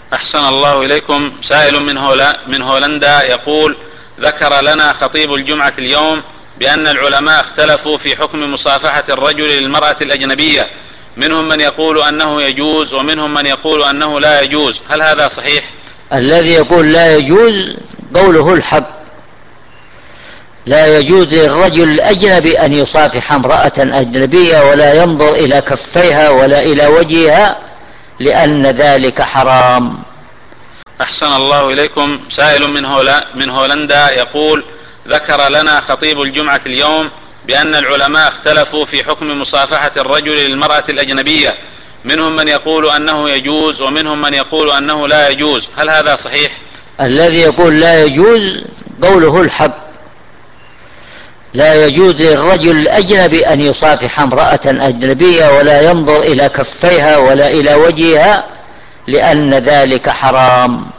أحسن الله إليكم. سائل من هولندا يقول: ذكر لنا خطيب الجمعة اليوم بأن العلماء اختلفوا في حكم مصافحة الرجل للمرأة الأجنبية، منهم من يقول أنه يجوز ومنهم من يقول أنه لا يجوز، هل هذا صحيح؟ الذي يقول لا يجوز قوله الحق. لا يجوز للرجل الأجنبي أن يصافح امرأة أجنبية ولا ينظر إلى كفيها ولا إلى وجهها، لأن ذلك حرام. أحسن الله إليكم. سائل من هولندا يقول: ذكر لنا خطيب الجمعة اليوم بأن العلماء اختلفوا في حكم مصافحة الرجل للمرأة الأجنبية، منهم من يقول أنه يجوز ومنهم من يقول أنه لا يجوز، هل هذا صحيح؟ الذي يقول لا يجوز قوله الحق. لا يجوز للرجل الأجنبي أن يصافح امرأة أجنبية ولا ينظر إلى كفيها ولا إلى وجهها، لأن ذلك حرام.